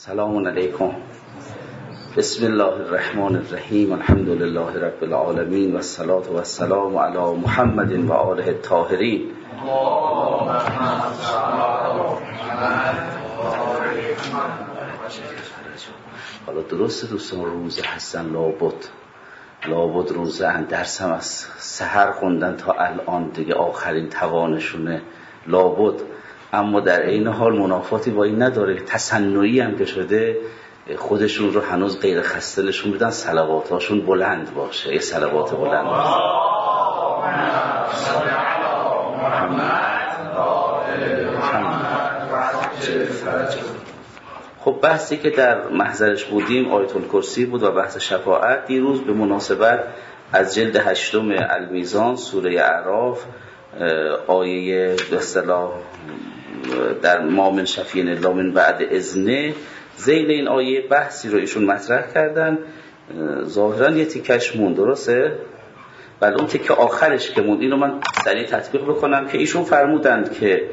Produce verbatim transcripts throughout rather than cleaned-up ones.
سلام علیکم. بسم الله الرحمن الرحیم. الحمد لله رب العالمین و الصلاة و السلام علی محمد و آله الطاهرین. حالا درسته دوستان روزه هستن، لابد لابد روزه ان درسم از سحر خوندن تا الان دیگه آخرین توانشونه لابد، اما در این حال منافاتی با این نداره. تصنعی هم که شده خودشون رو هنوز غیر خسته نشون بدن، صلواتاشون بلند باشه، یه صلوات بلند باشه. خب بحثی که در محضرش بودیم آیت الکرسی بود و بحث شفاعت. دیروز به مناسبت از جلد هشتم المیزان سوره اعراف آیه به اصطلاح در ما من شفیع الا من بعد اذنه، ذیل این آیه بحثی رو ایشون مطرح کردن. ظاهرا یه تیکش مون، درسته؟ بعد اون تیکه آخرش که مون اینو من سریع تطبیق بکنم که ایشون فرمودند که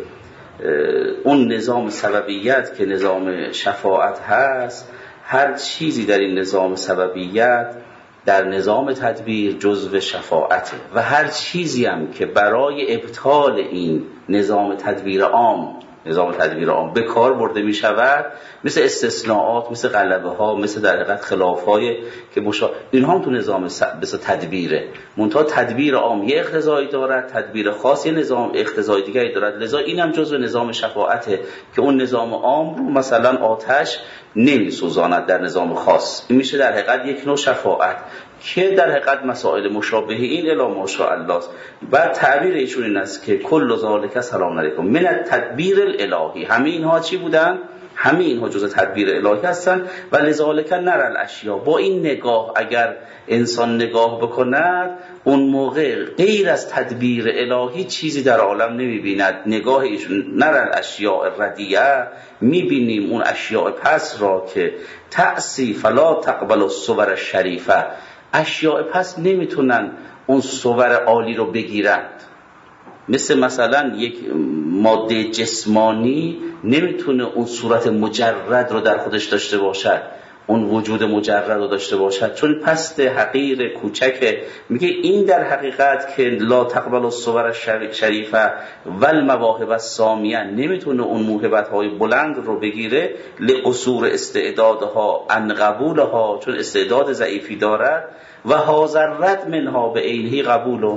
اون نظام سببیت که نظام شفاعت هست، هر چیزی در این نظام سببیت در نظام تدبیر جزو شفاعته و هر چیزی هم که برای ابطال این نظام تدبیر عام نظام تدبیر عام به کار برده می شود، مثل استثناءات، مثل غلبه ها، مثل در حقیقت خلاف های که مشا... اینها هم تو نظام س... مثل تدبیره، منتها تدبیر عام یه اقتضایی دارد، تدبیر خاص یه نظام اقتضای دیگری دارد. لذا این هم جزو نظام شفاعته که اون نظام عام رو مثلا آتش نمی سوزاند در نظام خاص. این میشه در حقیقت یک نوع شفاعت که در حقیقت مسائل مشابه این الا ماشاء الله است. بعد تعبیر ایشون این است که کل ذالک سلام علیکم من التدبیر الالهی، همه اینها چی بودن؟ همه اینها جزء تدبیر الهی هستن. و لذالک نر الاشیا، با این نگاه اگر انسان نگاه بکند اون موقع غیر از تدبیر الهی چیزی در عالم نمیبیند. نگاه ایشون نر الاشیاء الردیه، میبینیم اون اشیاء پس را که تعصی فلا تقبل الصور الشریفه، اشیاء پس نمیتونن اون صور عالی رو بگیرند. مثل مثلا یک ماده جسمانی نمیتونه اون صورت مجرد رو در خودش داشته باشد، اون وجود مجرد رو داشته باشد، چون پست حقیر کوچکه. میگه این در حقیقت که لا تقبل الصور الشریفه و المواهب السامیه، نمیتونه اون موهبت‌های بلند رو بگیره، لقصور استعدادها عن قبولها، چون استعداد ضعیفی دارد. و حاضرت منها به عینه قبول،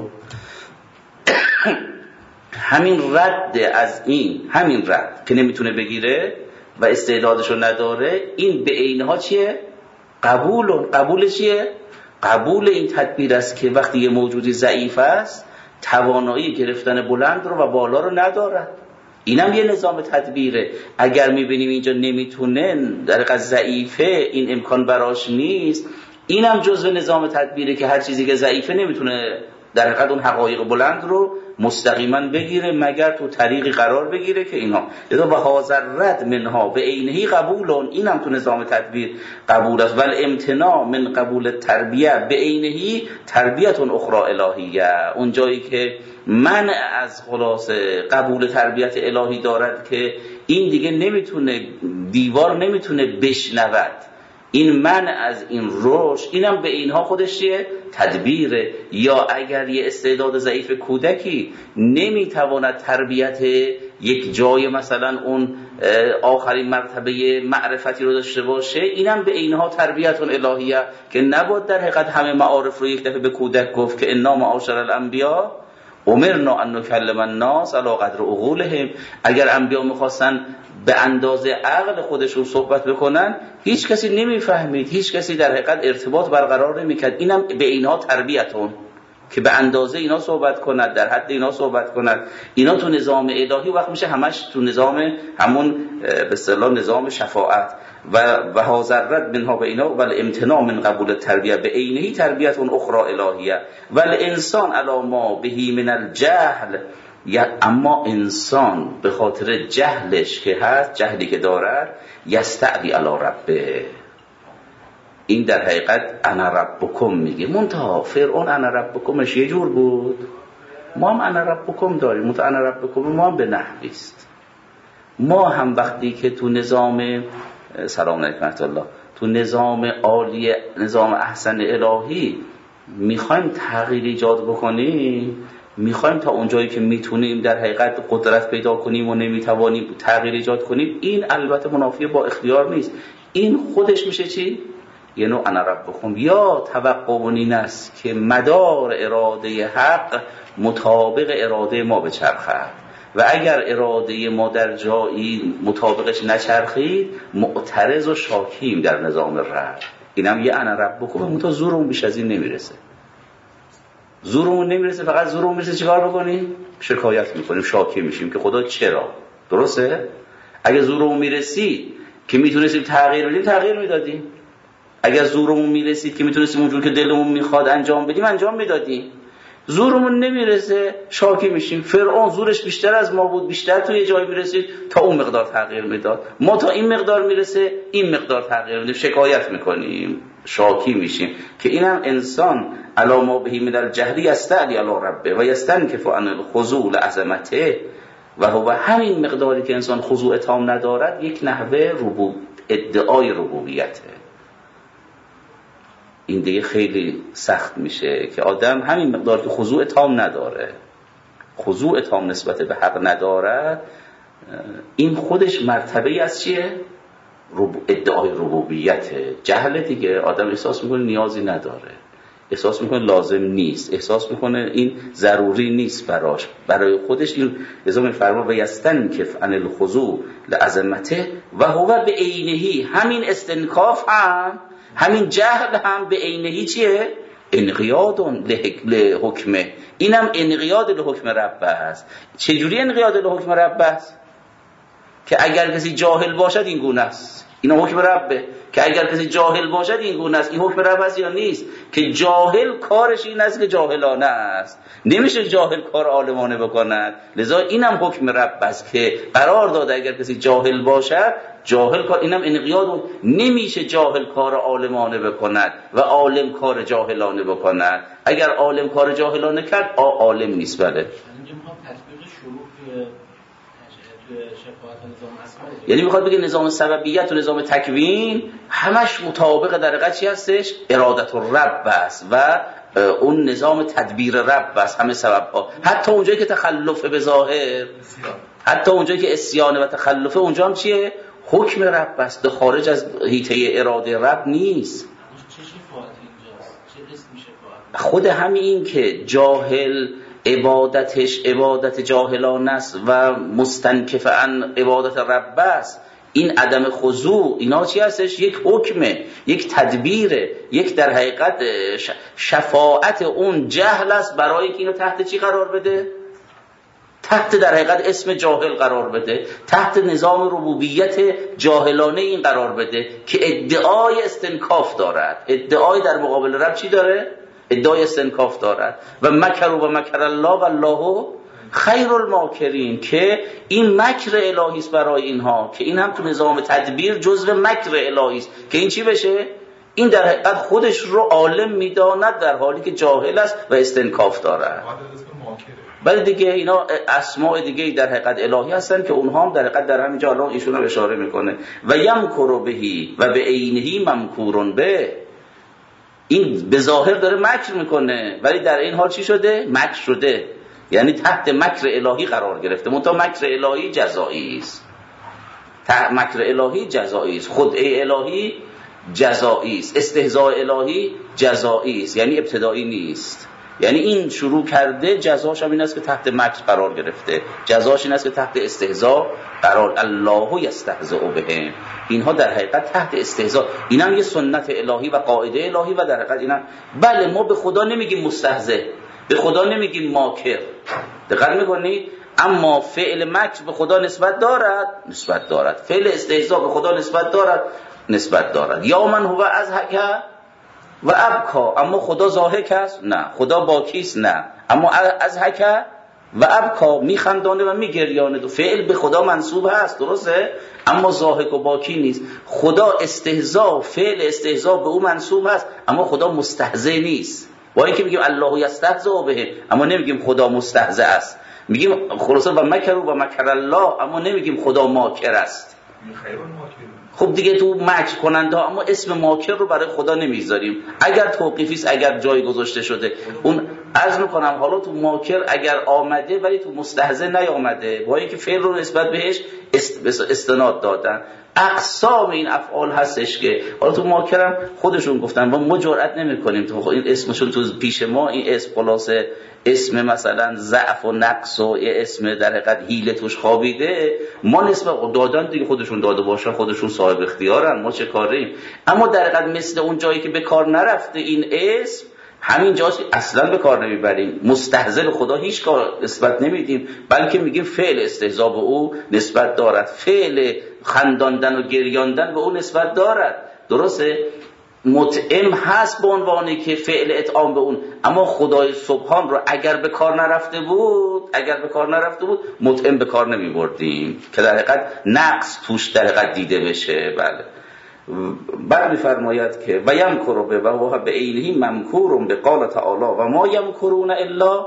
همین رد از این، همین رد که نمیتونه بگیره و استعدادشو نداره، این به عینها چیه؟ قبول. قبول چیه؟ قبول این تدبیر است که وقتی یه موجودی ضعیف است توانایی گرفتن بلند رو و بالا رو ندارد. اینم یه نظام تدبیره. اگر میبینیم اینجا نمیتونه، در حقیقت ضعیفه، این امکان براش نیست، اینم جزء نظام تدبیره که هر چیزی که ضعیفه نمیتونه در حقیقت اون حقایق بلند رو مستقیما بگیره مگر تو طریقی قرار بگیره که اینها لذا به حاضرت منها به عینه قبولون، اینم تو نظام تدبیر قبول است. ول امتناع من قبول تربیه به عینه تربیت اخرى الهیه، اون جایی که منع از خلاص قبول تربیت الهی دارد که این دیگه نمیتونه، دیوار نمیتونه بشنود، این من از این رشد، اینم به اینها خودش چیه؟ تدبیره. یا اگر یه استعداد ضعیف کودکی نمیتواند تربیت یک جای مثلا اون آخرین مرتبه معرفتی رو داشته باشه، اینم به اینها تربیت الهیه که نباید در حقیقت همه معارف رو یک دفعه به کودک گفت که انا معاشر الانبیا امرنا ان نکلم الناس علی قدر عقولهم. اگر انبیا میخواستن به اندازه عقل خودشون صحبت بکنن هیچ کسی نمیفهمید، هیچ کسی در حقیقت ارتباط برقرار نمیکرد. اینم به اینها تربیتون که به اندازه اینا صحبت کند، در حد اینا صحبت کند. اینا تو نظام الهی وقت میشه همش تو نظام همون به اصطلاح نظام شفاعت. و و حاضرت منها به اینا و الامتناع من قبول تربیه به عینه تربیت اخرى الهیه. و الانسان علی ما بهی من الجهل، یا اما انسان به خاطر جهلش که هست، جهلی که دارد، یستعلی علی ربه، این در حقیقت انا ربکم میگه. منتها فرعون انا ربکمش یه جور بود، ما هم انا ربکم داریم، منتها انا ربکم ما هم به نحوی است. ما هم وقتی که تو نظام سلام علیکم ورحمت الله، تو نظام عالی، نظام احسن الهی میخوایم تغییر ایجاد بکنیم، میخوایم تا اونجایی که میتونیم در حقیقت قدرت پیدا کنیم و نمیتوانیم تغییر ایجاد کنیم، این البته منافی با اختیار نیست. این خودش میشه چی؟ یه نوع انا ربکم، یا توقع این است که مدار اراده حق مطابق اراده ما بچرخد و اگر اراده ما در جایی مطابقش نچرخید معترض و شاکیم در نظام رب. اینم یه انا ربکم، اون تا زورمون بیش از این نمیرسه. زورمون نمیرسه، فقط زورمون میرسه چیکار بکنیم؟ شکایت میکنیم، شاکی میشیم که خدا چرا؟ درسته؟ اگه زورمون میرسید که میتونستیم تغییر بدیم تغییر میدادیم. اگر زورمون میرسید که میتونستیم اونجور که دلمون میخواد انجام بدیم انجام میدادیم. زورمون نمیرسه شاکی میشیم. فرعون زورش بیشتر از ما بود، بیشتر توی یه جایی میرسید تا اون مقدار تغییر میداد. ما تا این مقدار میرسه این مقدار تغییر میدیم، شکایت میکنیم، شاکی میشیم که اینم انسان علی ما بهی من الجهل یستعلی علی ربه و یستنکف عن الخضوع لعظمته، و هو همین مقداری که انسان خضوع تام ندارد یک نحوه ربوب ادعای ربوبیته. این دیگه خیلی سخت میشه که آدم همین مقدار که خضوع تام نداره، خضوع تام نسبت به حق ندارد، این خودش مرتبه از چیه؟ رب... ادعای ربوبیته. جهل دیگه آدم احساس میکنه نیازی نداره، احساس میکنه لازم نیست، احساس میکنه این ضروری نیست براش، برای خودش. این لذا میفرما و یستنکف عن الخضوع لعظمته و هو به عینه، همین استنکاف هم، همین جهل هم به عینه چیه؟ انقیاد لحکمه. اینم انقیاد لحکم رب است. چجوری انقیاد لحکم رب است؟ که اگر کسی جاهل باشد این گونه است. این حکم ربه که اگر کسی جاهل باشد این گونه است. این حکم رب است یا نیست؟ که جاهل کارش این است که جاهلانه است، نمیشه جاهل کار عالمانه بکند. لذا اینم حکم رب است که قرار داده اگر کسی جاهل باشد جاهل کار، اینم انقیاد، نمیشه جاهل کار عالمانه بکند و عالم کار جاهلانه بکند. اگر عالم کار جاهلانه کرد آ عالم نیست. بله یعنی میخواد بگه نظام سببیت و نظام تکوین همش مطابق در حقیقت چی هستش؟ ارادت الرب است و اون نظام تدبیر رب است. همه سبب ها، حتی اونجایی که تخلف به ظاهر، حتی اونجایی که اسیان و تخلفه، اونجا هم چیه؟ حکم رب است، خارج از حیطه اراده رب نیست. خود همین که جاهل عبادتش عبادت جاهلانه است و مستنکف عن عبادت رب است، این عدم خضوع اینا چی هستش؟ یک حکمه، یک تدبیره، یک در حقیقت شفاعت اون جهل است برای که اینو تحت چی قرار بده؟ تحت در حقیقت اسم جاهل قرار بده، تحت نظام ربوبیت جاهلانه این قرار بده که ادعای استنکاف دارد. ادعای در مقابل رب چی داره؟ ادعای استنکاف دارد. و مکر و مکر الله و الله خیر الماکرین، که این مکر الهی است برای اینها، که این هم تو نظام تدبیر جزو مکر الهی است که این چی بشه؟ این در حقیقت خودش رو عالم میداند در حالی که جاهل است و استنکاف دارد. ولی دیگه اینا اسماء دیگه در حقیقت الهی هستن که اونها هم در حقیقت در همینجا الان ایشون رو اشاره میکنه و یمکر بهی و به عینه ممکورون به. این به ظاهر داره مکر میکنه ولی در این حال چی شده؟ مکر شده، یعنی تحت مکر الهی قرار گرفته. منتها مکر الهی جزایی است، مکر الهی جزایی است، خدعه الهی جزایی است، استهزاء الهی جزایی است، یعنی ابتدایی نیست. یعنی این شروع کرده جزاش هم این است که تحت مکر قرار گرفته، جزاش این است که تحت استهزاء قرار. الله یستهزئ بهم، اینها در حقیقت تحت استهزاء. اینم یه سنت الهی و قاعده الهی و در حقیقت اینم. بله ما به خدا نمیگیم مستهزئ، به خدا نمیگیم ماکر، دقت میکنید؟ اما فعل مکر به خدا نسبت دارد، نسبت دارد. فعل استهزاء به خدا نسبت دارد، نسبت دارد. یا من هو اضحک و ابکا، اما خدا ضاحک است؟ نه. خدا باکیست؟ نه. اما اضحک و ابکا، میخندانه و میگریانه. دو فعل به خدا منصوب هست، درسته؟ اما ضاحک و باکی نیست. خدا استهزاء، فعل استهزاء به او منصوب هست، اما خدا مستهزئ نیست. با اینکه میگیم الله یستهزئ به، اما نمیگیم خدا مستهزئ است. میگیم خلاصه و مکر و مکر الله، اما نمیگیم خدا ماکر است. خب دیگه تو مکر کننده ها، اما اسم ماکر رو برای خدا نمیذاریم. اگر توقیفی است، اگر جای گذاشته شده، اون عرض میکنم حالا تو ماکر اگر آمده ولی تو مستهزئ نیامده، با اینکه فعل رو نسبت بهش استناد دادن. اقسام این افعال هستش که حالا تو ماکرم خودشون گفتن ما ما جرئت نمی‌کنیم تو این اسمشون تو پیش ما این اسم خلاصه اسم مثلا ضعف و نقص و اسم در حقیقت حیله توش خوابیده، ما نسبت دادن دیگه خودشون داده باشن، خودشون صاحب اختیارن، ما چه کاریم. اما در حقیقت مثل اون جایی که به کار نرفته این اسم، همین جاش اصلا به کار نمیبریم. مستهزئ خدا هیچ کار نسبت نمیدیم، بلکه میگیم فعل استهزاء به او نسبت دارد، فعل خنداندن و گریاندن به او نسبت دارد. درسته؟ مطعم هست به عنوانی که فعل اطعام به اون، اما خدای سبحان رو اگر به کار نرفته بود اگر به کار نرفته بود مطعم به کار نمی بردیم که در حقیقت نقص توش در حقیقت دیده بشه. بله. بعد می‌فرماید که و یمکروا به و به عینه ممکور به قال تعالی و ما یمکرون الا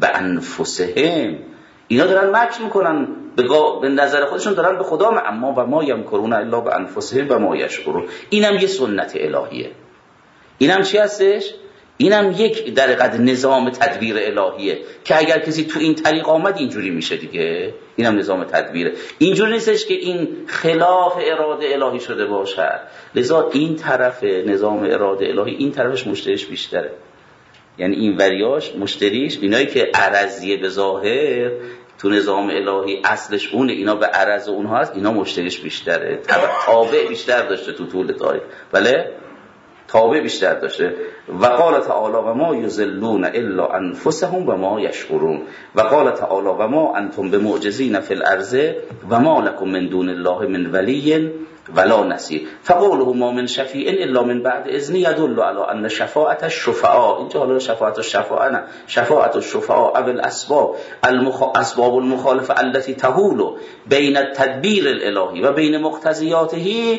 بانفسهم. اینا دارن مکر میکنن به نظر خودشون، دارن به خدا، اما و ما یمکرون الا بانفسهم و ما یشعرون. اینم یه سنت الهیه. اینم چی هستش؟ اینم یک در حقیقت نظام تدبیر الهیه که اگر کسی تو این طریق آمد اینجوری میشه دیگه. اینم نظام تدبیره. اینجوری نیستش که این خلاف اراده الهی شده باشه. لذا این طرف نظام اراده الهی، این طرفش مشتریش بیشتره. یعنی این وریاش مشتریش، اینایی که عرضیه به ظاهر تو نظام الهی اصلش اونه، اینا به عرض اونها هست، اینا مشتریش بیشتره، تابع بیشتر داشته تو طول تاریخ. بله؟ تابع بیشتر داشته. و قال تعالی و ما یضلون الا انفسهم و ما یشعرون. و قال تعالی و ما انتم بمعجزین فی الارض و ما لکم من دون الله من ولی ولا نصیر. فقوله ما من شفیع الا من بعد اذن يدل على ان شفاعت الشفعاء، اینجا حالا شفاعت الشفعاء نه، شفاعت الشفعاء او الاسباب المخ... اسباب المخالفه التي تحول بین التدبیر الالهی و بین مقتضیاته.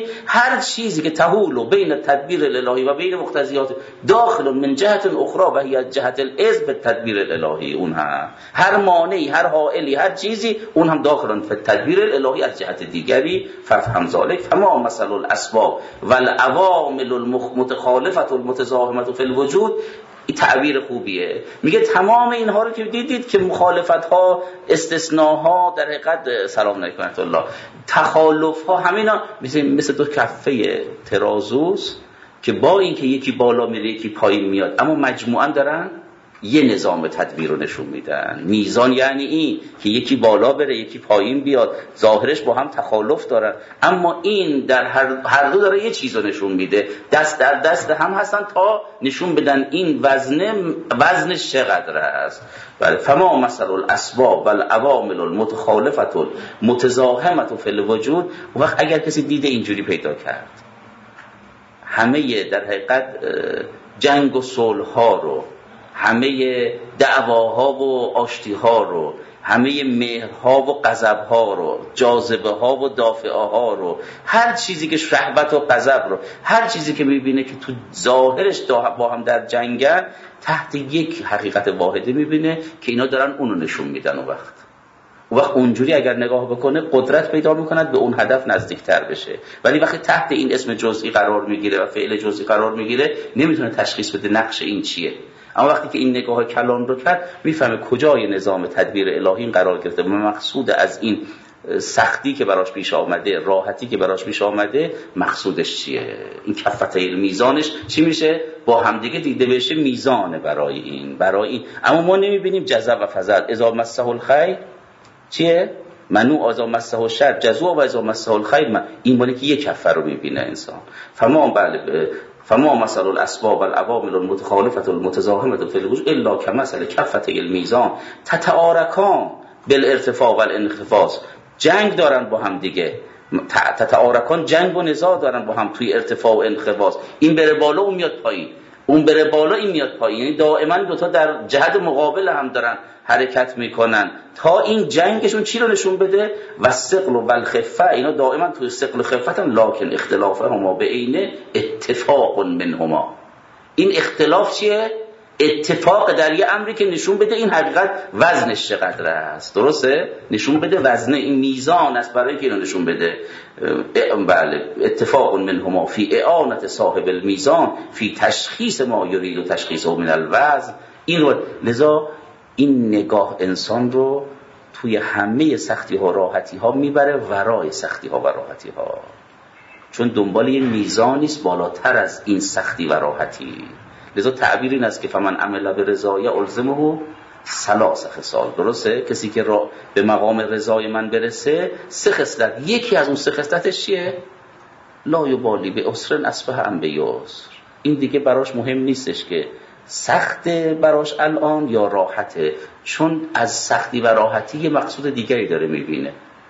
هر چیزی که تحول بین التدبیر الالهی و بین مقتضیات داخل من جهت اخرى و هي جهت الاذن بالتدبیر الالهی، اون هم هر مانعی، هر حائلی، هر چیزی اون هم داخل فی التدبیر الالهی از جهت دیگری. ففهم ذلك فما مثل الاسباب والعوامل المتخالفه المتزاحمه فی الوجود. این تعبیر خوبیه. میگه تمام اینها رو که دیدید که مخالفت ها، استثناها، در حقیقت سلام علیکم ورحمت الله، تخالف ها، همینا مثل مثل دو کفه ترازوست که با اینکه یکی بالا میره یکی پایین میاد، اما مجموعاً دارن یه نظام تدبیر رو نشون میدن. میزان یعنی این که یکی بالا بره یکی پایین بیاد، ظاهرش با هم تخالف دارن، اما این در هر, هر دو داره یه چیز رو نشون میده، دست در دست هم هستن تا نشون بدن این وزن وزنش چقدر است. بله. فما مثل الاسباب والعوامل المتخالفه المتزاحمه فی الوجود. وقت اگر کسی دیده اینجوری پیدا کرد همه در حقیقت جنگ و صلح ها رو، همه دعواها و آشتیها رو، همه مهرها و غضبها رو، جاذبه ها و دافعه ها رو، هر چیزی که شهوت و غضب رو، هر چیزی که میبینه که تو ظاهرش با هم در جنگن، تحت یک حقیقت واحده میبینه که اینا دارن اونو نشون میدن. اون وقت اون وقت اونجوری اگر نگاه بکنه قدرت پیدا میکند به اون هدف نزدیکتر بشه. ولی وقتی تحت این اسم جزئی قرار میگیره و فعل جزئی قرار میگیره نمیتونه تشخیص بده نقش این چیه. اما وقتی که این نگاه کلان رو کرد میفهمه کجای نظام تدبیر الهی این قرار گرفته و مقصود از این سختی که براش پیش آمده، راحتی که براش پیش آمده، مقصودش چیه. این کفتای میزانش چی میشه؟ با همدیگه دیده بشه میزانه برای این برای این اما ما نمیبینیم جزع و فزع. اذا مسه الخیر چیه؟ منو اذا مسه الشر جزوع و اذا مسه الخیر من. این مالی که یک کفه رو میبینه انسان. فما بله فما مثل الاسباب والعوامل المتخالفه المتزاحمه فی الوجود الا كمثل كفه المیزان تتعارکان بالارتفاع والانخفاض. جنگ دارن با هم دیگه، تتعارکان جنگ و نزاع دارن با هم توی ارتفاع و انخفاض. این بره بالا اون میاد پایین، اون بره بالا این میاد پایین، یعنی دائما دو تا در جهت مقابل هم دارن حرکت میکنن تا این جنگشون چی رو نشون بده؟ و ثقل و الخفه. اینا دائما توی ثقل و خفت هم، لکن اختلافهما به عین اتفاق منهما. این اختلاف چیه؟ اتفاق در یه امری که نشون بده این حقیقت وزنش چقدر است. درسته؟ نشون بده وزن این میزان است برای که اینو نشون بده. بله، اتفاق منهما فی اعانت صاحب المیزان فی تشخیص ما یرید و تشخیصه من الوزن. این رو لذا این نگاه انسان رو توی همه سختی ها راحتی ها میبره ورای سختی ها و راحتی ها، چون دنبال یه میزانی است بالاتر از این سختی و راحتی. لذا تعبیر این است که فمن عمل برضای الزمه ثلاث خصال. درسته؟ کسی که را به مقام رضای من برسه سه خصلت، یکی از اون سه خصلتش چیه؟ لا یبالی به عسر اصبح ام به یسر. این دیگه براش مهم نیستش که سخت براش الان یا راحته، چون از سختی و راحتی یه مقصود دیگری داره میبینه.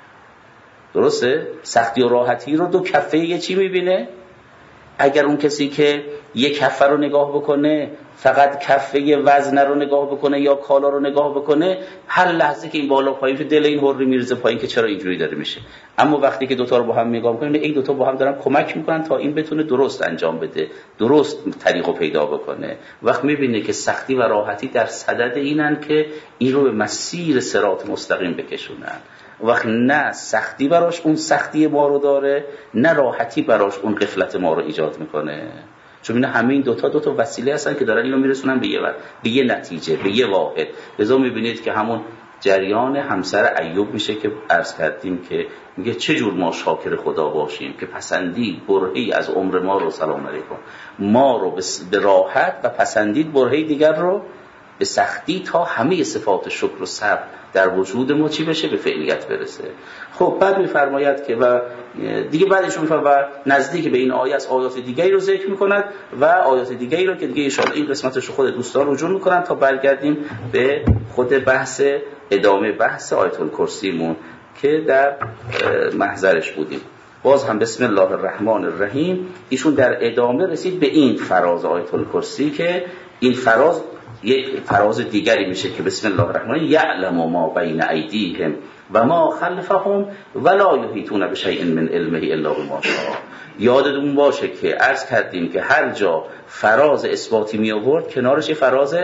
درسته؟ سختی و راحتی رو دو کفه یه چی میبینه؟ اگر اون کسی که یک کفه رو نگاه بکنه، فقط کفه وزن رو نگاه بکنه یا کالا رو نگاه بکنه، هر لحظه که این بالا پایین تو دل این حری میرزه پایین که چرا اینجوری داره میشه. اما وقتی که دوتا رو با هم نگاه بکنه، این دوتا با هم دارن کمک میکنن تا این بتونه درست انجام بده، درست طریقو پیدا بکنه. وقت میبینه که سختی و راحتی در صدد اینن که این رو به مسیر صراط مستقیم بکشونن. وقت نه سختی براش اون سختی ما رو داره، نه راحتی براش اون غفلت ما رو ایجاد میکنه. چون اینا همه این دوتا دوتا وسیله هستن که دارن اینو میرسونن به یه وقت، به یه نتیجه، به یه واحد. لذا میبینید که همون جریان همسر ایوب میشه که عرض کردیم که میگه چه جور ما شاکر خدا باشیم که پسندید برهی از عمر ما رو، سلام علیکم، ما رو به راحت و پسندید برهی دیگر رو به سختی، تا همه صفات شکر و صبر در وجود ما چی بشه؟ به فعلیت برسه. خب بعد میفرماید که و دیگه بعدش میفرماید و نزدیک به این آیه از آیات دیگری رو ذکر میکند و آیات دیگری رو که دیگه ان شاء الله این قسمتش رو خود دوستان رجوع میکنن تا برگردیم به خود بحث، ادامه بحث آیت الکرسیمون که در محضرش بودیم. باز هم بسم الله الرحمن الرحیم ایشون در ادامه رسید به این فراز آیت الکرسی که این فراز یک فراز دیگری میشه که بسم الله الرحمن یعلم ما بین ایدیهم و ما خلفهم ولا یحیطون بشیء من علمه الا بما شاء. یادتون باشه که عرض کردیم که هر جا فراز اثباتی می آورد کنارش فراز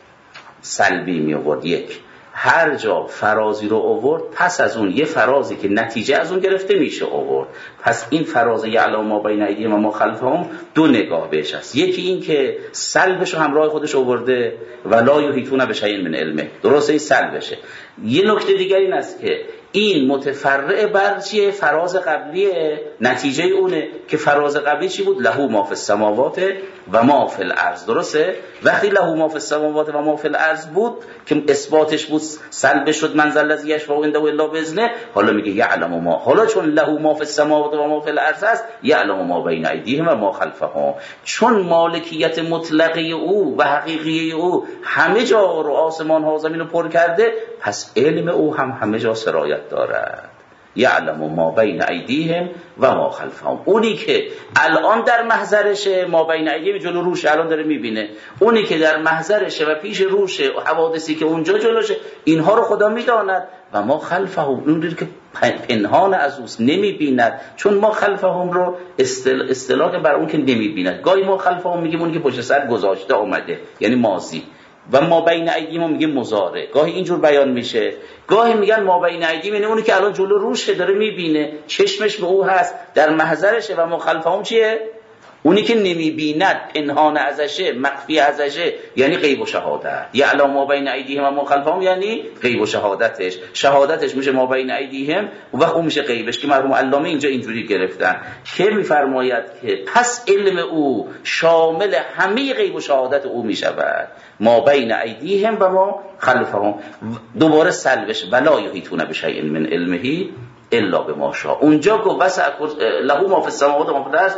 سلبی می آورد. یک هر جا فرازی رو آورد پس از اون یه فرازی که نتیجه از اون گرفته میشه آورد. پس این فراز یعلم ما بین ایدیهم و ما خلفهم دو نگاه بهش هست. یکی این که سلبش رو همراه خودش آورده ولا یحیطون بشیء من علمه، درسته این سلبشه. یه نکته دیگر این است که این متفرع بر چیه؟ فراز قبلیه. نتیجه اونه که فراز قبلی چی بود؟ له ما فی السماوات و ما فی الارض. درسته؟ وقتی له ما فی السماوات و ما فی الارض بود که اثباتش بود، سلب شد من ذا الذی یشفع عنده الا باذنه. حالا میگه یعلم ما، حالا چون له ما فی السماوات و ما فی الارض است، یعلم ما بین ایدیهم و ما خلفهم. چون مالکیت مطلقه او و حقیقی او همه جا رو، آسمان ها زمین رو پر کرده، پس علم او هم همه جا سرایت دارد. یعلم ما بین ایدیهم و ما خلفهم. اونی که الان در محضرشه، ما بین ایدیهم جلو روشه، الان داره میبینه. اونی که در محضرشه و پیش روشه و حوادثی که اونجا جلوشه، اینها رو خدا میداند. و ما خلفهم، اونی که پنهان از اوست، نمیبیند. چون ما خلفهم رو اصطلاح بر اون که نمیبیند. گاهی ما خلفهم میگیم اونی که پشت سر گذاشته آمده، یعنی ماضی، و ما بین ایدیهم میگه مضارع. گاهی اینجور بیان میشه، گاهی میگن ما بین ایدیهم یعنی اونی که الان جلو روشه، داره میبینه، چشمش به او هست، در محضرشه. و ما خلفهم چیه؟ اونی که نمیبیند، پنهان ازشه، مخفی ازشه، یعنی غیب و شهادت. یعلم ما بین ایدیهم و ما خلفهم یعنی غیب و شهادتش. شهادتش میشه ما بین ایدیهم و اون میشه غیبش، که مرحوم علامه اینجا اینجوری گرفتن که میفرماید که پس علم او شامل همه غیب و شهادت او میشود. ما بین ایدیهم و ما خلفهم. دوباره سلبش ولا یحیطون بشیء من علمه الا بما شاء. اونجا گفت وسع له ما فی السماوات و ما فی الارض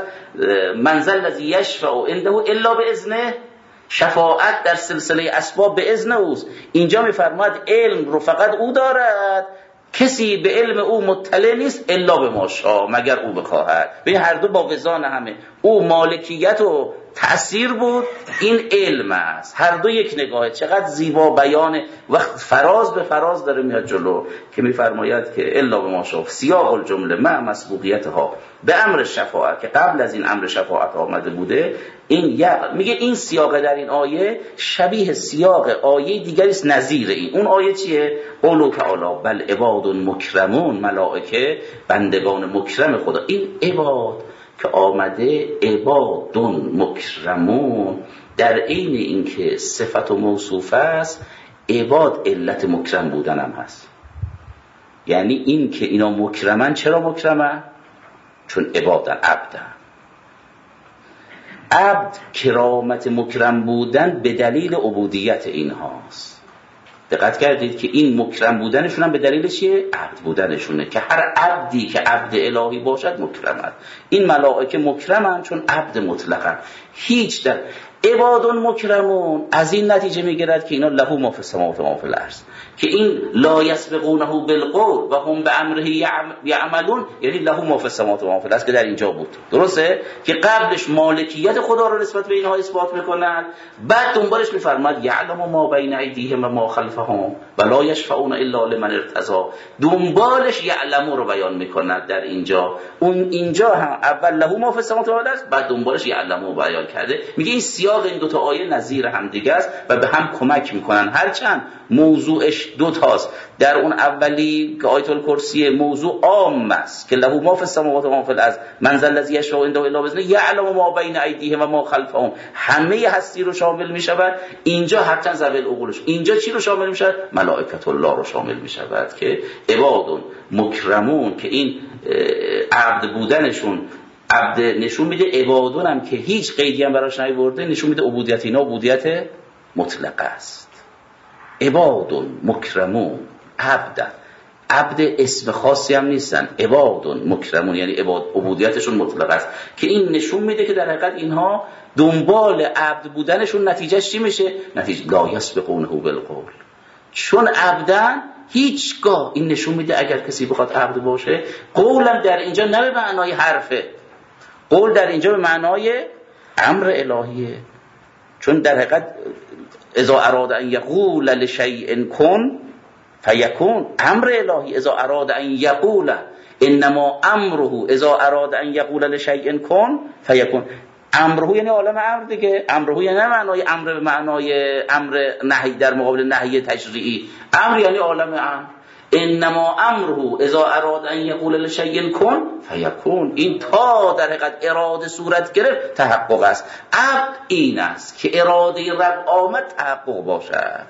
من ذا الذی یشفع عنده الا باذنه. شفاعت در سلسله اسباب به اذن اوست. اینجا میفرماید علم رو فقط او دارد، کسی به علم او مطلع نیست الا به ما شاء، مگر او بخواهد. به هر دو با وزان همه. او مالکیت و تأثیر بود، این علم است. هر دو یک نگاهه. چقدر زیبا بیانه، وقت فراز به فراز داره میاد جلو که میفرماید که الا به ما شاف سیاق الجمله مع مسبوقیتها به امر شفاعت، که قبل از این امر شفاعت آمده بوده. این میگه این سیاق در این آیه شبیه سیاق آیه دیگری است نظیر این. اون آیه چیه؟ قول تعالی بل عباد مکرمون، ملائکه بندگان مکرم خدا. این عباد که آمده عباد مکرمون، در عین اینکه صفت و موصوف است، عباد علت مکرم بودن هم هست. یعنی این که اینا مکرمن، چرا مکرمن؟ چون عبادن، عبدن. عبد کرامت مکرم بودن به دلیل عبودیت اینهاست. دقت کردید که این مکرم بودنشون هم به دلیل چیه؟ عبد بودنشونه، که هر عبدی که عبد الهی باشد مکرمه. این ملائکه مکرمن چون عبد مطلقن. هیچ در عبادون مکرمون از این نتیجه میگیرد که اینا له ما فی السماوات و ما فی الارض، که این لا یسبقونه بالقول و هم به امره یعملون، یعنی له ما فی السماوات و ما فی الارض که در اینجا بود. درسته که قبلش مالکیت خدا رو نسبت به اینها اثبات میکنند، بعد دنبالش میفرماد یعلم ما بین ایدیهم و ما خلفهم و لا یشفعون الا لمن ارتضی. دنبالش یعلم رو بیان میکند در اینجا. اون اینجا هم اول له ما فی السماوات و ما فی الارض، بعد دنبالش یعلم رو بیان کرده. میگه این سیاق این دو تا آیه نظیر هم دیگه است و به هم کمک میکنن. هرچند موضوعش دو تاست. در اون اولی که آیت الکرسی موضوع عام است که له ما فی السماوات و ما فی الارض من ذا الذی یشفع عنده الا باذنه یعلم ما بین ایدیهم و ما خلفهم، همه هستی رو شامل میشود. اینجا هرچند ذوی العقولش، اینجا چی رو شامل میشود؟ ملائکه الله رو شامل میشود که عبادون مکرمون، که این عبد بودنشون، عبد نشون میده، عبادون هم که هیچ قیدی هم براش نیورده نشون میده عبودیت اینا عبودیت مطلقه است. عبادون مکرمون عبد، عبد اسم خاصی هم نیستن، عبادون مکرمون یعنی عباد عبودیتشون مطلقه است، که این نشون میده که در حقیقت اینها دنبال عبد بودنشون نتیجهش چی میشه؟ نتیجه لا یسبقونه بالقول، چون عبدن هیچگاه. این نشون میده اگر کسی بخواد عبد باشه، قولم در اینجا نه به معنای حرفه، قول در اینجا به معنای امر الهیه. چون در حقیقت اذا اراد ان یقول لشیء کن فیکون، امر الهی. اذا اراد ان یقول انما امره اذا اراد ان یقول لشیء کن فیکون. امره یعنی عالم امر دیگه. امره یعنی نه معنای امر به معنای امر نهی در مقابل نهی تشریعی. امر یعنی عالم امر. انما امره اذا اراد ان یقول لشیء کن فیکون. این تا در حقیقت اراده صورت گرفت تحقق است. عبد این است که اراده رب آمد تحقق باشد.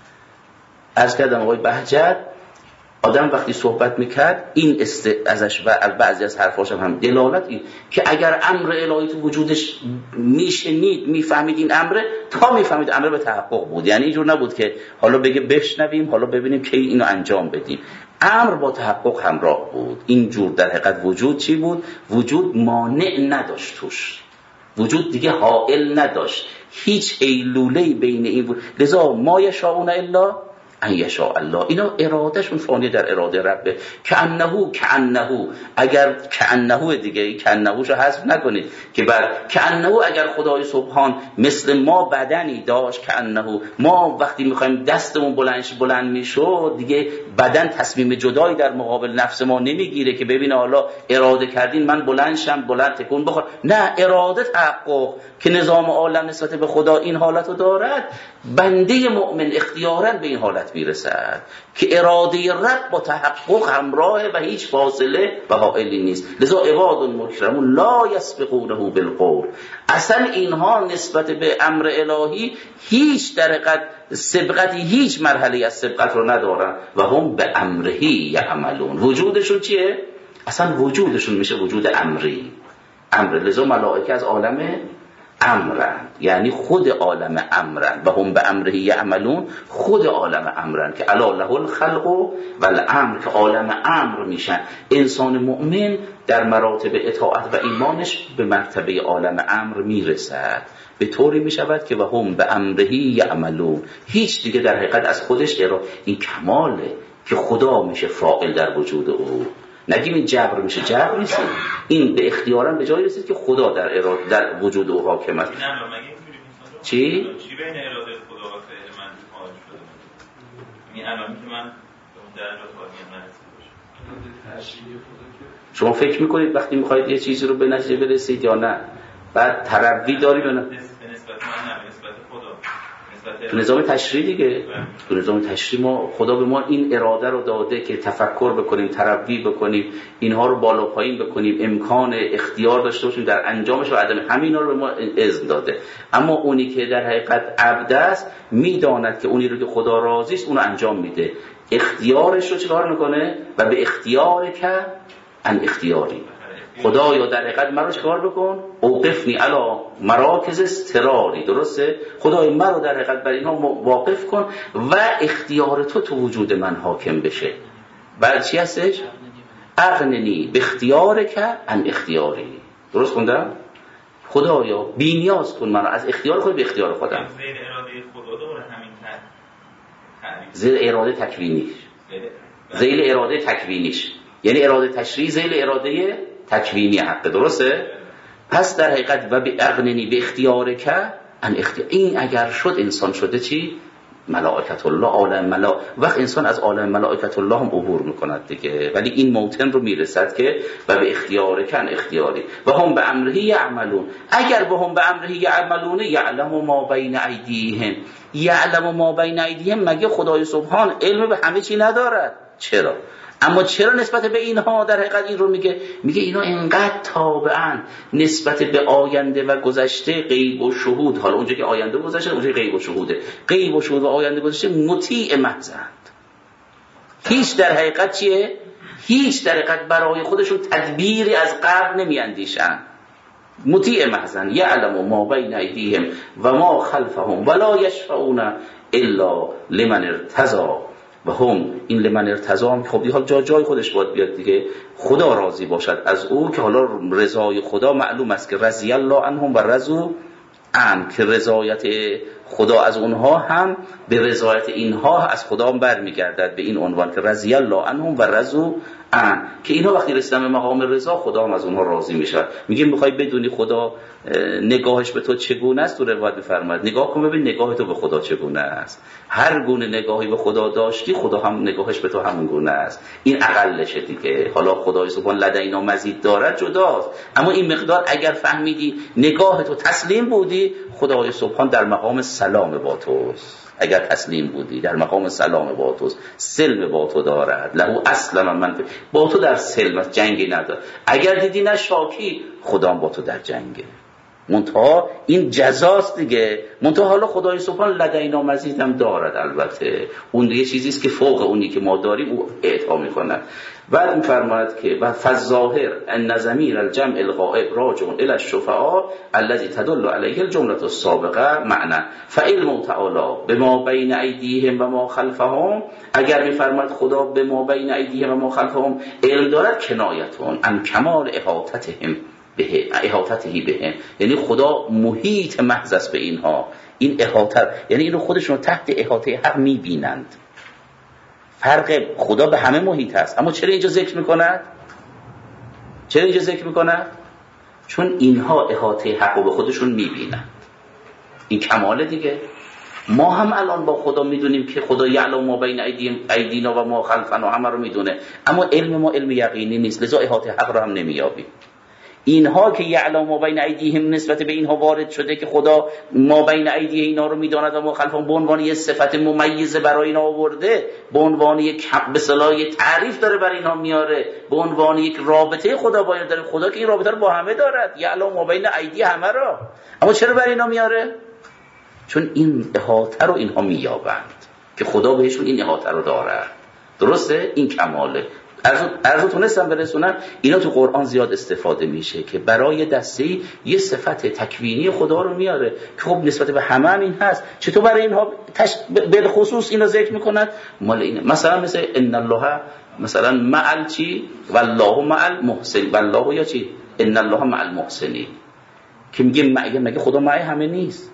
عرض کردم آقای بهجت آدم وقتی صحبت میکرد این است ازش و بعضی از حرفاش هم دلالت این که اگر امر الهی تو وجودش میشنید میفهمید این امره، تا میفهمید امر به تحقق بود. یعنی اینجور نبود که حالا بگه بشنویم حالا ببینیم کی اینو انجام بدیم. امر با تحقق همراه بود. اینجور در حقیقت وجود چی بود؟ وجود مانع نداشت توش، وجود دیگه حائل نداشت، هیچ ایلوله‌ای بین این بود. لذا ما یشاءون الا ان یشاء الله، اینا ارادهشون فانی در اراده ربه. کأنه کأنه اگر کأنه دیگه کأنهشو حذف نکنید که بر کأنه اگر خدای سبحان مثل ما بدنی داشت، کأنه ما وقتی میخوایم دستمون بلندش بلند میشد دیگه بدن تصمیم جدایی در مقابل نفس ما نمیگیره که ببینه حالا اراده کردین من بلند شم بلند تکون بخور. نه، اراده تحقق که نظام عالم نسبت به خدا این حالتو دارد، بنده مؤمن اختیاراً به این حالت میرسد که اراده رب با تحقق همراهه و هیچ فاصله و حائلی نیست. لذا عباد مکرمون لا یسبقونه بالقول، اصلا اینها نسبت به امر الهی هیچ درقت سبقتی، هیچ مرحله از سبقت رو ندارن و هم به امره یعملون. وجودشون چیه؟ اصلا وجودشون میشه وجود امری، امر. لذا ملائکه از عالم امرن، یعنی خود عالم امرن و هم به امره یعملون، خود عالم امرن که الا له الخلق و الامر، که عالم امر میشن. انسان مؤمن در مراتب اطاعت و ایمانش به مرتبه عالم امر میرسد، به طوری میشود که و هم به امره یعملون. هیچ دیگه در حقیقت از خودش ارا این کماله که خدا میشه فاعل در وجود او. نگیم این جبر میشه، جبر نیست، این به اختیارم به جایی رسید که خدا در اراده در وجود او حاکم است. چی؟ چی بین اراده خدا و فعل من حاضر شده؟ این علائمی که من در درجات عالی نرسیده باشه. شما فکر میکنید وقتی میخواید یه چیزی رو به نتیجه برسید یا نه؟ بعد تربی داری یا نه؟ به نسبت من نه، به نسبت خدا. تو نظام تشریع دیگه، تو نظام تشریع ما خدا به ما این اراده رو داده که تفکر بکنیم، تربی بکنیم، اینها رو بالا پایین بکنیم، امکان اختیار داشته باشیم در انجامش و عدم، همینا رو به ما اذن داده. اما اونی که در حقیقت عبد است میداند که اونی رو که خدا راضی است اون رو انجام میده، اختیارش رو چیکار میکنه و به اختیار که ان اختیاری خدایا در حقیقت مرا چیکار بکن، اوقفنی علی مراکز استراری، درسته؟ خدای مرا در حقیقت بر اینها واقف کن و اختیار تو تو وجود من حاکم بشه. بعد چی هستش؟ اغننی به اختیار که ان اختیاری. درست خوندم؟ خدایا بی‌نیاز کن مرا از اختیار خود به اختیار خودم. زیر اراده خدا دوره همین تعریف. زیر اراده تکوینیش. زیر اراده تکوینیش. یعنی اراده تشریعی زیر اراده تکوینی حق، درسته؟ پس در حقیقت و به اغننی به اختیار که ان اختیار، این اگر شد انسان شده چی؟ ملائکت الله، عالم ملا. وقت انسان از عالم ملائکت الله هم عبور میکند دیگه، ولی این موطن رو میرسد که و به اختیار کن اختیاری و هم به امره یعملون. اگر به هم به امره یعملون یعلم ما بین ایدیهم، یعلم ما بین ایدیهم، مگه خدای سبحان علم به همه چی ندارد؟ چرا؟ اما چرا نسبت به اینها در حقیقت این رو میگه؟ میگه اینا انقدر تابعن نسبت به آینده و گذشته، غیب و شهود. حالا اونجا که آینده و گذشته، اونجا غیب و شهوده، غیب و شهود و آینده و گذشته مطیع محضند. هیچ در حقیقت چیه؟ هیچ در حقیقت برای خودشون تدبیری از قبل نمیاندیشن، مطیع محضند. یعلم ما بین ایدیهم و ما خلفهم ولا یشفعون الا لمن ارتضی و هم این لمن ارتضی هم خب دیگه جا جای خودش باید بیاد دیگه، خدا راضی باشد از او، که حالا رضای خدا معلوم است که رضی الله عنهم و رضوا عنه، که رضایت خدا از اونها هم به رضایت اینها از خدا هم برمیگردد، به این عنوان که رضی الله عنهم و رضوا عنه، که اینها وقتی رسیدن به مقام رضا خدا هم از اونها راضی میشه. میگه میخوای بدونی خدا نگاهش به تو چگونه است؟ تو روایت میفرماید نگاه کن ببین نگاه تو به خدا چگونه است. هر گونه نگاهی به خدا داشتی خدا هم نگاهش به تو همون گونه است. این اقلشه دیگه. حالا خدای سبحان لدینا مزید دارد جداست، اما این مقدار اگر فهمیدی نگاه تو تسلیم بودی، خدای سبحان در مقام سلام با توست. اگر تسلیم بودی در مقام سلام با توست، سلم با تو دارد، لهو اسلم من با تو در سلم، جنگی نداره. اگر دیدی نه شاکی، خدا با تو در جنگه. منتها این جزاست دیگه. منتها حالا خدای سبحان لدینا مزید هم دارد، البته اون دیگه چیزی است که فوق اونی که ما داریم او اعطا می‌کند. بعد می‌فرماید که و فالظاهر ان ضمیر الجمع الغائب راجع الی الشفعاء الذي تدل علیه الجمله السابقه معنی فعلم تعالی بما بین ایدیهم و ما خلفهم. اگر می‌فرماید خدا به ما بین ایدیهم و ما خلفهم علم دارد، کنایتون ان کمال احاطتهم به احاطته بهم، یعنی خدا محیط محض است به اینها. این احاطه یعنی اینو خودشون تحت احاطه حق می‌بینند. فرق خدا به همه محیط است، اما چرا اینجا ذکر میکند؟ چرا اینجا ذکر میکند؟ چون اینها احاطه حق رو به خودشون میبینند. این کماله دیگه. ما هم الان با خدا میدونیم که خدا یعلم ما بین ایدینا و ما خلفنا، همه رو میدونه، اما علم ما علم یقینی نیست، لذا احاطه حق رو هم نمییابیم. اینها که یعلم ما بین ایدیهم نسبت به اینها وارد شده که خدا ما بین ایدیه اینا رو میداند و ما خلفهم به عنوان یک صفت ممیزه برای اینا آورده، به عنوان یک به اصطلاح تعریف داره برای اینا میاره، به عنوان یک رابطه خدا با اینا داره. خدا که این رابطه رو با همه دارد، یعلم ما بین ایدیه همه را، اما چرا برای اینا میاره؟ چون این احاطه رو اینها مییابند که خدا بهشون این احاطه رو داره. درسته؟ این کماله. عرضو تونستم برسونم. اینا تو قرآن زیاد استفاده میشه که برای دستی یه صفت تکوینی خدا رو میاره که خب نسبت به همه هم این هست. چطور برای اینها تش... به خصوص اینا ذکر میکنن؟ مال اینه. مثلا مثل ان الله مثلا مع چی والله مع المحسن، والله یا چی ان الله مع المحسنین، که میگه مگه مگه خدا مع همه نیست؟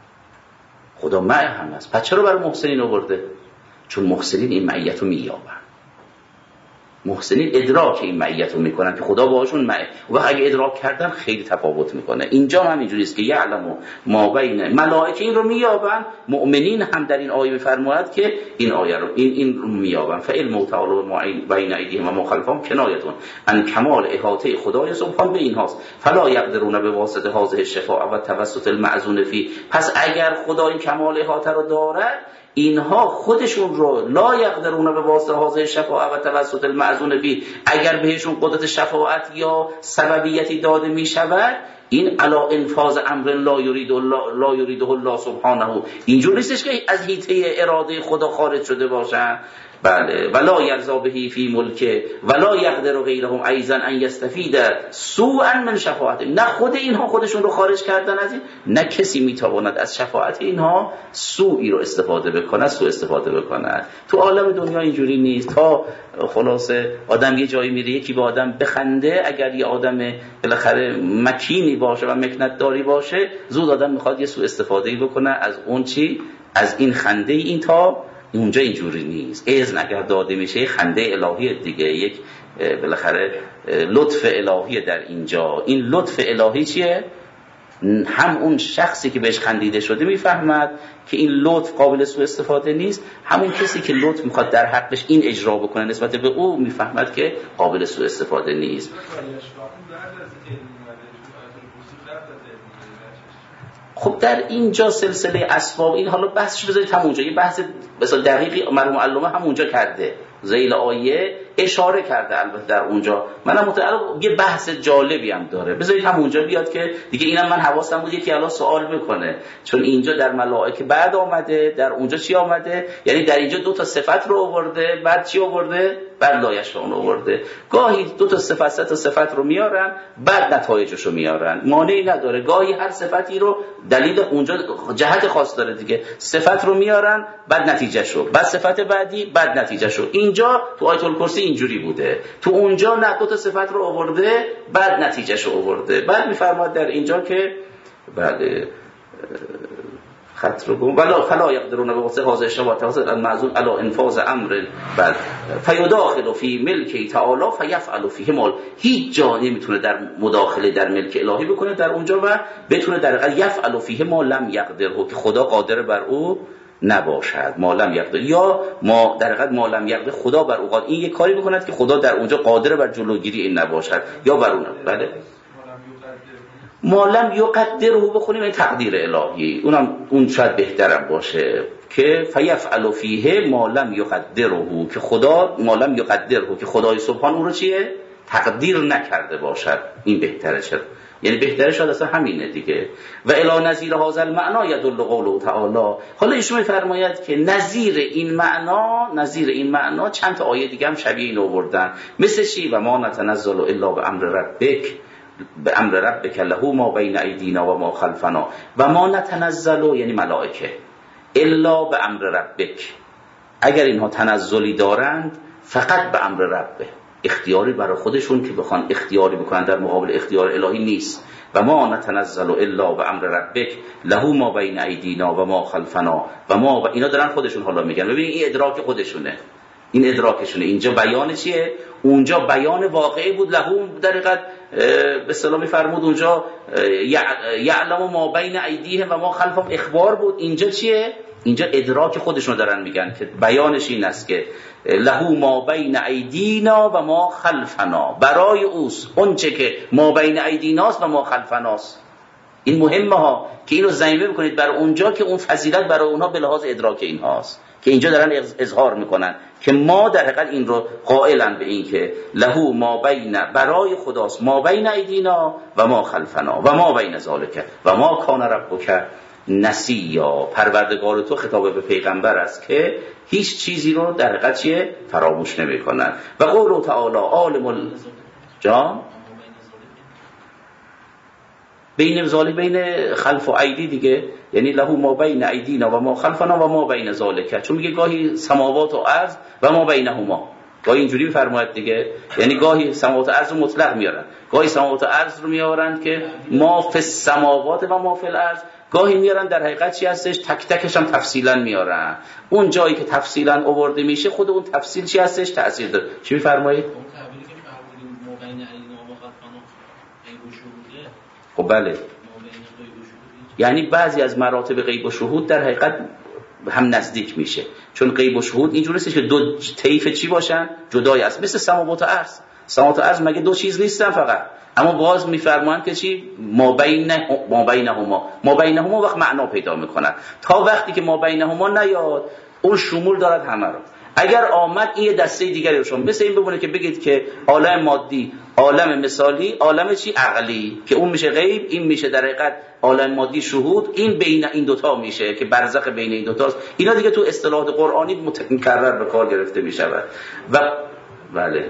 خدا مع همه است. پس چرا برای محسنین آورده؟ چون محسنین این معیت رو مییابن. محسنین ادراک این معیت رو میکنن که خدا باهاشون معه و اگه ادراک کردن خیلی تفاوت میکنه. اینجا هم همینجوری است که یعلم ما بین، ملائکه این رو مییابن، مؤمنین هم در این آیه میفرماید که این آیه رو این این رو مییابن. فعلم تعالی بین ایدیهم و ما خلفهم کنایتون ان کمال احاطه خدای سبحان به این هاست. فلا یقدرون به واسطه هذه الشفاعه و توسط المعزون فی. پس اگر خدا این کمال احاطه رو دارد، اینها خودشون رو لا یقدرون به واسطه هذه الشفاعه و توسط المعزون فی، اگر بهشون قدرت شفاعت یا سببیتی داده می شود، این علا انفاذ امر لا یرید الله لا یریده الله سبحانه، اینجور نیستش که از حیطه اراده خدا خارج شده باشن. بله، ولا یرضا بهی فی ملکه ولا یقدر غیرهم ایضا ان یستفید سوءا من شفاعت. نه خود اینها خودشون رو خارج کردن از این، نه کسی میتواند از شفاعت اینها سوئی رو استفاده بکنه، سوء استفاده بکنه. تو عالم دنیا اینجوری نیست. تا خلاصه آدم یه جایی میره یکی به آدم بخنده، اگر یه آدم بالاخره مکینی باشه و مکنت داری باشه، زود آدم میخواد یه سوء استفاده بکنه از اون چی، از این خنده این. تا اونجا اینجوری نیست. اذن اگر داده میشه خنده الهی دیگه، یک بالاخره لطف الهی در اینجا. این لطف الهی چیه؟ هم اون شخصی که بهش خندیده شده میفهمد که این لطف قابل سوء استفاده نیست، همون کسی که لطف میخواد در حقش این اجرا بکنه نسبت به او میفهمد که قابل سوء استفاده نیست. خب در اینجا سلسله اسباب این، حالا بحثش بذارید همونجا، یه بحث مثلا دقیقی مرحوم علامه همونجا کرده، ذیل آیه اشاره کرده البته در اونجا. منم متعلق یه بحث جالبی هم داره، بذارید همونجا بیاد که دیگه اینم من حواسم بود یکی الان سوال بکنه، چون اینجا در ملائکه بعد آمده، در اونجا چی آمده؟ یعنی در اینجا دو تا صفت رو آورده، بعد چی آورده؟ بعد لایش رو آورده. گاهی دو تا صفت سه تا صفت رو میارن، بعد نتایجش رو میارن، مانعی نداره. گاهی هر صفتی رو دلیل اونجا جهت خاص داره دیگه، صفت رو میارن بعد نتیجه شو، بعد صفت بعدی بعد نتیجه شو. اینجا تو آیت الکرسی اینجوری بوده، تو اونجا نه، دو تا صفت رو آورده بعد نتیجه شو آورده. بعد میفرماد در اینجا که بله خط رو گم ولا فلا یقدرون به واسطه هذا الشفاعه توسط المعزون علی انفاذ امر بل فیداخل فی ملک تعالی فیفعل فیه مال. هیچ جا نمیتونه در مداخله در ملک الهی بکنه در اونجا و بتونه در یفعل فیه ما لم یقدره، که خدا قادر بر او نباشد. ما لم یقدر، یا ما در حقیقت ما لم یقدر، خدا بر او قادر این یک کاری بکند که خدا در اونجا قادر بر جلوگیری این نباشد، یا بر اون. بله ما لم یقدره بخونیم این تقدیر الهی، اونم اون شاید بهترم باشه که فیفعل فیه ما لم یقدره، که خدا ما لم یقدره، که خدای سبحان اون رو چیه؟ تقدیر نکرده باشد. این بهتره شد، یعنی بهتره شد اصلا همینه دیگه. و الی نظیر هذا المعنی یدل قوله تعالی. حالا ایشون میفرماید که نظیر این معنا، نظیر این معنا چند تا آیه دیگه هم شبیه این آوردن، مثل چی؟ و ما نتنزل الا بامر ربک به امر ربک له ما بین ایدینا و ما خلفنا. و ما نتنزل یعنی ملائکه، الا به امر ربک، اگر اینها تنزلی دارند فقط به امر ربه، اختیاری برای خودشون که بخوان اختیاری بکنن در مقابل اختیار الهی نیست. و ما نتنزل الا به امر ربک له ما بین ایدینا و ما خلفنا و ما و اینا دارن خودشون حالا میگن. ببینید این ادراک خودشونه، این ادراکشونه. اینجا بیان چیه؟ اونجا بیان واقعی بود. لهو در حقیقت به اصطلاح میفرمود اونجا یعلم ما بین ایدیهم و ما خلفهم اخبار بود. اینجا چیه؟ اینجا ادراک خودشون دارن میگن که بیانش این است که لهو ما بین ایدینا و ما خلفنا، برای اوست اون چه که ما بین ایدیناست و ما خلفناست. این مهمه ها که اینو ضمیمه بکنید برای اونجا که اون فضیلت برای اونها به لحاظ ادراک اینهاست، که اینجا دارن اظهار میکنن که ما در حقیقت این رو قائلن به این که لهو ما بین، برای خداست ما بین ایدینا و ما خلفنا و ما بین ذالک و ما کان ربک نسیا. پروردگار تو خطاب به پیغمبر است که هیچ چیزی رو در حقیقت چیه؟ فراموش نمیکنن. و قول تعالی عالم الجان بین ذالک، بین خلف و ایدی دیگه، یعنی له ما بین ایدینا و ما خلفنا و ما بین ذالک، چون میگه گاهی سماوات و ارض و ما بینهما، گاهی اینجوری میفرماید دیگه، یعنی گاهی سماوات و ارض مطلق میارن، گاهی سماوات و ارض رو میارن که ما فی السماوات و ما فی الارض، گاهی میارن در حقیقت چی هستش تک تکش هم تفصیلا میارن. اون جایی که تفصیلا آورده میشه خود اون تفصیل چی هستش تأثیر داره. چی میفرمایید؟ اون تعبیری که فرمودیم ما بین علینا و مخاطبان غیب و شهوده. خب بله، یعنی بعضی از مراتب غیب و شهود در حقیقت هم نزدیک میشه، چون غیب و شهود اینجوری نیست که دو طیف چی باشن جدای است، مثل سماوات و ارض. سماوات و ارض مگه دو چیز نیستن فقط، اما باز میفرمایند که چی ما بین ما بینهما ما بینهما وقت معنا پیدا میکنن. تا وقتی که ما بینهما نیاد اون شمول دارد همه رو. اگر آمد این دسته دیگری رو شما مثل این بمونه که بگید که عالم مادی، عالم مثالی، عالم چی عقلی، که اون میشه غیب، این میشه در حقیقت عالم مادی شهود، این بین این دوتا میشه که برزخ بین این دوتاست. اینا دیگه تو اصطلاحات قرآنی متکرر به کار گرفته میشود. و بله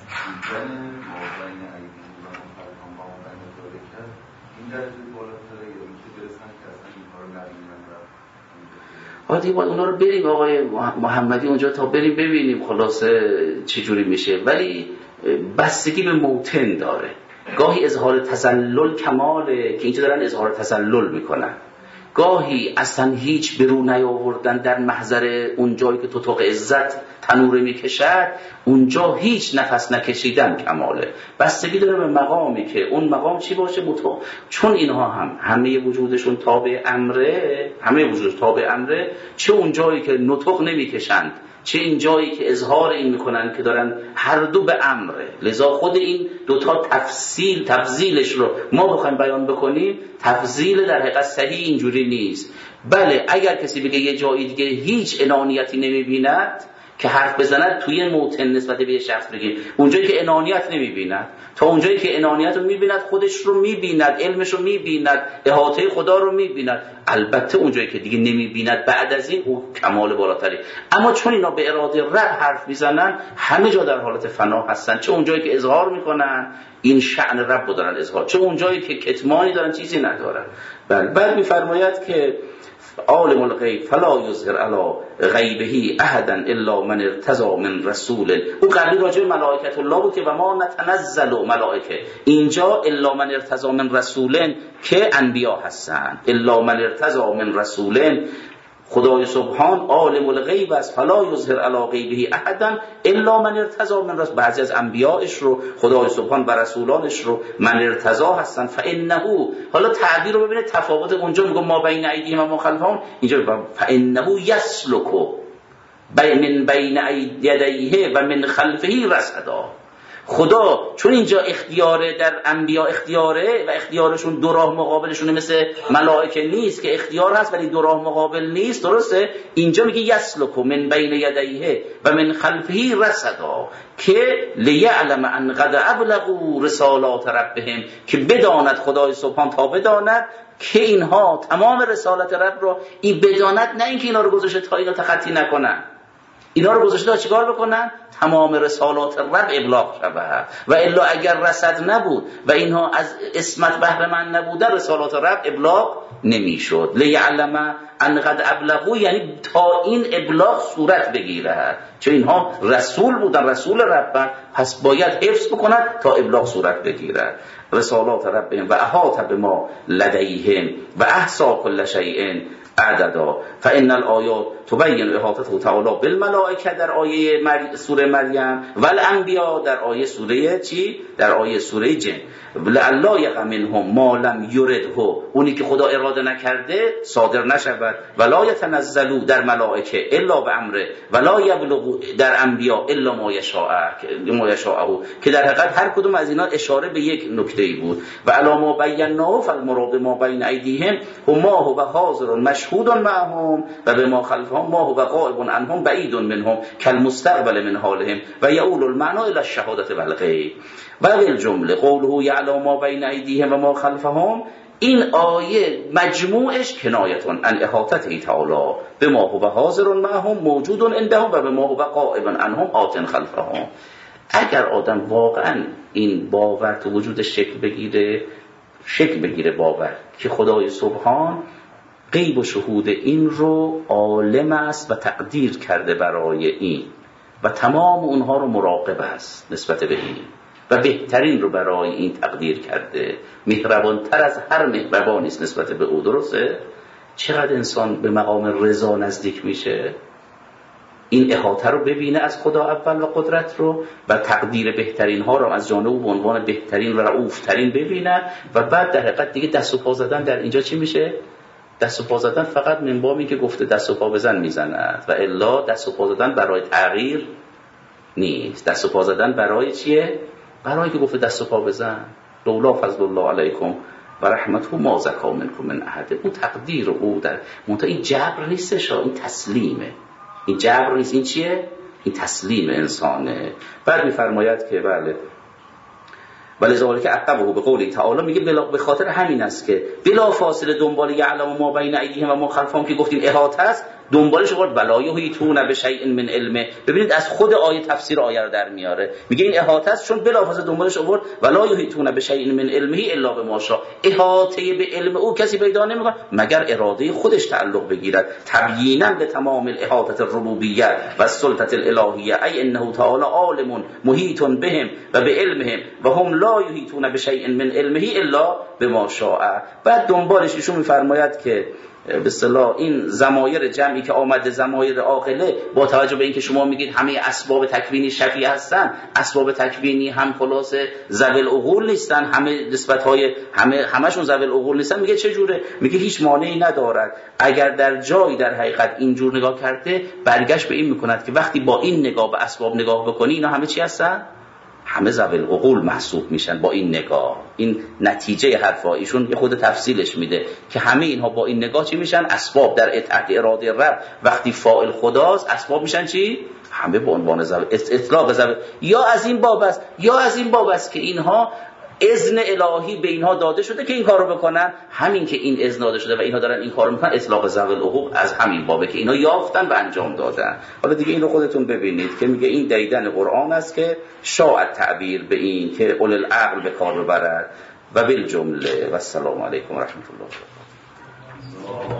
آدی باید اونا رو بریم آقای محمدی اونجا تا بریم ببینیم خلاصه چجوری میشه، ولی بستگی به موطن داره. گاهی اظهار تسلل کماله که اینجا دارن اظهار تسلل میکنن، گاهی اصلا هیچ برو نیاوردن در محضر اون جایی که توتق عزت تنور میکشد اونجا هیچ نفس نکشیدن کماله. بستگی داره به مقامی که اون مقام چی باشه متو... چون اینها هم همه وجودشون تابع امره، همه وجودشون تابع امره، چه اون جایی که نطق نمیکشند چه این جایی که اظهار این میکنن که دارن هر دو به امره. لذا خود این دوتا تفصیل تفضیلش رو ما بخوایم بیان بکنیم، تفضیل در حقیقت صحیح اینجوری نیست. بله اگر کسی بگه یه جایی دیگه هیچ انانیتی نمیبیند که حرف بزند توی موطن نسبت به یه شخص بگیم، اونجایی که انانیت نمیبیند تا اونجایی که انانیت رو میبیند خودش رو میبیند، علمش رو میبیند، احاطه خدا رو میبیند. البته اونجایی که دیگه نمیبیند بعد از این او کمال بالاتری. اما چون اینا به اراده رب حرف میزنن همه جا در حالت فنا هستن، چه اونجایی که اظهار میکنن این شأن رب رو دارن اظهار، چه اونجایی که کتمانی دارن چیزی ندارن. بله بعد میفرماید که عالم الغیب فلا یظهر علی غیبه احدا الا من ارتضی من رسول. او قبلی راجع به ملائکت الله بود که و ما نتنزل ملائکه، اینجا الا من ارتضی من رسول که انبیا هستند. الا من ارتضی من رسول، خدای سبحان عالم الغیب است فلا یظهر علی غیبه احدا الا من ارتضی من رسول. بعضی از انبیاءش رو خدای سبحان و رسولانش رو من ارتضی هستن. فانه، حالا تعبیر رو ببینید تفاوت، اونجا میگه ما بین ایدیهم و ما خلفهم، اینجا فانه یسلک من بین یدیه و من خلفه رصدا. خدا چون اینجا اختیاره در انبیا اختیاره و اختیارشون دو راه مقابلشونه، مثل ملائکه نیست که اختیار هست ولی دو راه مقابل نیست، درسته؟ اینجا میگه یسلکو من بین یدیه و من خلفه رصدا که لیعلم ان قد ابلغوا رسالات ربهم، که بداند خدای سبحان تا بداند که اینها تمام رسالت رب رو این بداند، نه اینکه اینا رو گذاشته تا اینا تخطی نکنن، اینا رو گذاشته تا چیکار بکنن؟ تمام رسالات رب ابلاغ شود. و الا اگر رسد نبود و اینها از اسمت بهره مند نبودن رسالات رب ابلاغ نمیشد. لیعلم ان قد ابلغوا یعنی تا این ابلاغ صورت بگیرد، چون اینها رسول بودن، رسول رب، پس باید حفظ بکنن تا ابلاغ صورت بگیرد. رسالات ربهم و احاط بما لدیهم و احصى كل شیء عددا. فان الآیات تبین احاطته تعالی بالملائکه در آیه مر... سوره مریم و الانبیاء در آیه سوره چی؟ در آیه سوره جن. لعل یقع منهم ما لم یرده، اونی که خدا اراده نکرده صادر نشود. ولا یتنزلوا در ملائکه الا بامره ولا یبلغوا در انبیاء الا ما یشاء ما یشاء، که در حقیقت هر کدوم از اینا اشاره به یک نکته ای بود. و علی ما بیناه فالمراد ما بین ایدیهم هما هو حاضر مشهود معهم و بما خلفهم ما هو غائب عنهم بعید منهم کالمستقبل من حالهم و یؤول المعنى الى الشهاده والغیب. و بالجمله قوله یعلم ما بین ایدیهم و ما خلفهم، این آیه مجموعش کنایتون ان احاطته تعالی بما هو حاضر معهم موجود عندهم و بما هو غائب عنهم آت خلفهم. اگر آدم واقعا این باور تو وجودش شکل بگیره، شکل بگیره باور که خدای سبحان غیب و شهود این رو عالم است و تقدیر کرده برای این، و تمام اونها رو مراقب است نسبت به این و بهترین رو برای این تقدیر کرده. مهربانتر از هر مهربانی است نسبت به او. درسته؟ چقدر انسان به مقام رضا نزدیک میشه؟ این احاطه رو ببینه از خدا اول و قدرت رو و تقدیر بهترین ها رو از جانب او به عنوان بهترین و رؤوف ترین ببینه و بعد در حقیقت دیگه دست و پا زدن در اینجا چی میشه؟ دست و پا زدن فقط من بابی که گفته دست و پا بزن میزند و الا دست و پا زدن برای تغییر نیست. دست و پا زدن برای چیه؟ برای که گفته دست و پا بزن. لولا فضل الله علیکم و رحمته ما زکا منکم من احد. اون تقدیر او در منتها این جبر نیستش، این تسلیمه. این جبر نیست، این چیه؟ این تسلیم انسانه. بعد میفرماید که بله ولی ذالک عقبه به قولی تعالی، میگه بلا به خاطر همین است که بلا فاصله دنبال یعلم ما بین ایدیهم و ما خلفهم که گفتیم احاطه است، دنبالش آورد ولا یحیطون بشیء من علمه. ببینید از خود آیه تفسیر آیه رو در میاره، میگه این احاطه است چون بلا فاصله دنبالش آورد ولا یحیطون بشیء من علمه الا بما شاء. احاطه به علم او کسی پیدا نمیکنه مگر اراده خودش تعلق بگیرد. تبیینا لتمام الاحاطه الربوبیه و السلطه الالهیه ای انه تعالی عالم محیط بهم و بعلمهم و هم لا یحیطون بشیء من علمه الا بما شاء. بعد دنبالش ایشون میفرماید که به اصطلاح این ضمایر جمعی که آمده ضمایر عاقله، با توجه به اینکه شما میگید همه اسباب تکوینی شفیع هستن، اسباب تکوینی هم خلاصه ذوی العقول نیستن، همه نسبت‌های همه همشون ذوی العقول نیستن. میگه چه جوره؟ میگه هیچ مانعی ندارد اگر در جایی در حقیقت اینجور نگاه کرده برگشت به این میکند که وقتی با این نگاه به اسباب نگاه بکنی اینا همه چی هستن؟ همه ذوی العقول محسوب میشن با این نگاه. این نتیجه حرفا ایشون یه خود تفصیلش میده که همه اینها با این نگاه چی میشن؟ اسباب در تحت اراده رب وقتی فاعل خداست اسباب میشن چی؟ همه به عنوان ذوی اطلاق ذوی. یا از این باب است یا از این باب است که اینها اذن الهی به اینها داده شده که این کارو بکنن. همین که این اذن داده شده و اینها دارن این کارو میکنن اطلاق ذوی العقول از همین بابه که اینها یافتن و انجام دادن. حالا دیگه این رو خودتون ببینید که میگه این دیدن قرآن است که شاء تعبیر به این که اول العقل به کار ببرد و بالجمله و السلام علیکم و رحمت الله و برکاته.